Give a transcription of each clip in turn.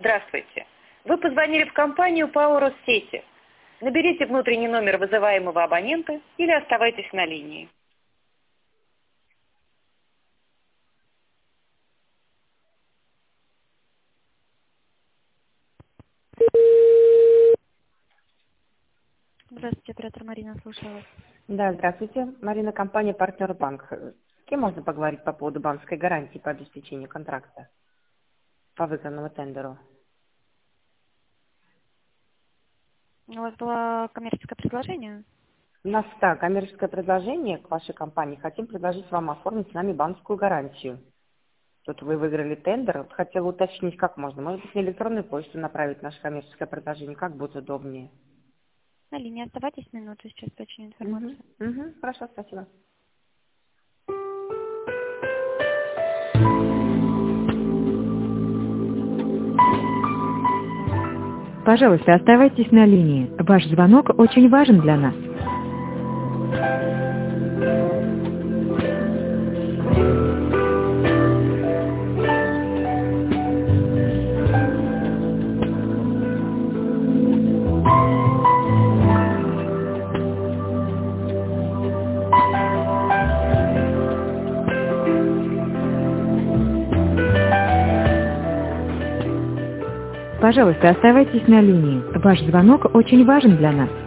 Здравствуйте. Вы позвонили в компанию ПАО «Россети». Наберите внутренний номер вызываемого абонента или оставайтесь на линии. Здравствуйте, оператор Марина, слушаю вас. Да, здравствуйте. Марина, компания «Партнер Банк». С кем можно поговорить по поводу банковской гарантии по обеспечению контракта по выигранному тендеру? У вас было коммерческое предложение? У нас, да, коммерческое предложение к вашей компании. Хотим предложить вам оформить с нами банковскую гарантию. Тут вы выиграли тендер. Вот хотела уточнить, как можно. Может быть, на электронную почту направить наше коммерческое предложение, как будет удобнее. На линии оставайтесь минуту, сейчас уточню информацию. Хорошо, спасибо. Пожалуйста, оставайтесь на линии. Ваш звонок очень важен для нас. Пожалуйста, оставайтесь на линии. Ваш звонок очень важен для нас.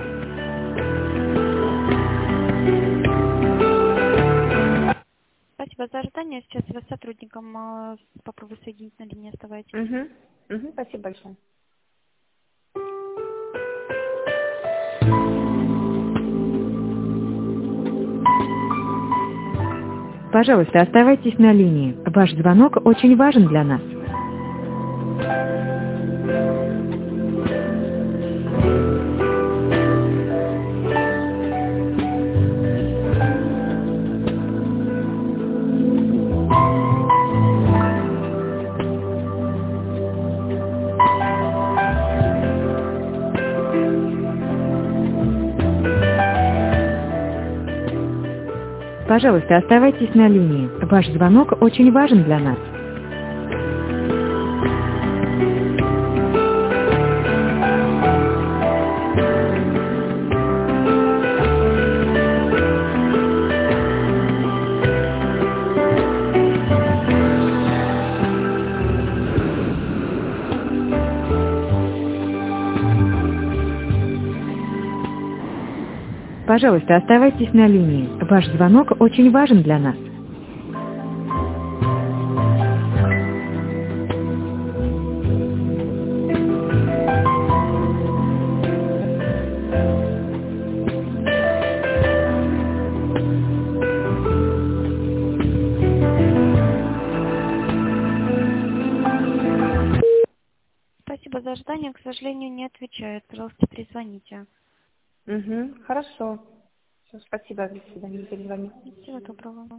Спасибо за ожидание. Сейчас я вас с сотрудником попробую соединить на линии, оставайтесь. Спасибо большое. Пожалуйста, оставайтесь на линии. Ваш звонок очень важен для нас. Пожалуйста, оставайтесь на линии. Ваш звонок очень важен для нас. Пожалуйста, оставайтесь на линии. Ваш звонок очень важен для нас. Спасибо за ожидание. К сожалению, не отвечает. Пожалуйста, перезвоните. Хорошо. Все, спасибо. До свидания. Перезвоню. Всего доброго.